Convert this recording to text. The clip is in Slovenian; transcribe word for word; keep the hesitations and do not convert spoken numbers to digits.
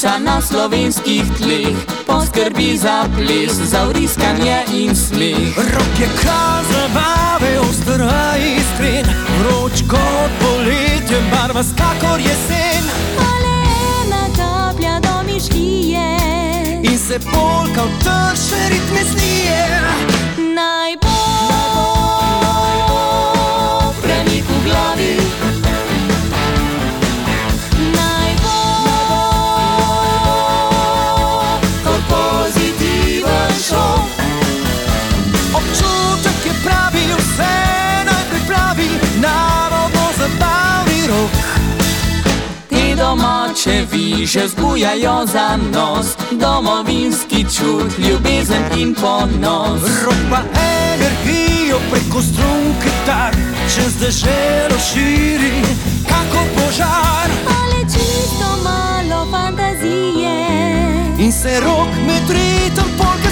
duša na slovenskih tleh poskrbi za ples, za vriskanje in smeh. Rok je kralj zabave, oster a iskren, vroč kot poletje, barva kakor jesen. Ale ena kaplja domišljije In se polka v trše ritme snije. naj bo Premik v glavi, naj bo kot pozitiven šok. Občutek je pravi, vse naj pripravi, narodno zabavni rok. Te domače viže zbujajo za nos, domovinski čut, ljubezen in ponos. Rok pa energijo preko strun kitar čez deželo širi, kako požar. ale čisto malo fantazije. In se rok med ritem polke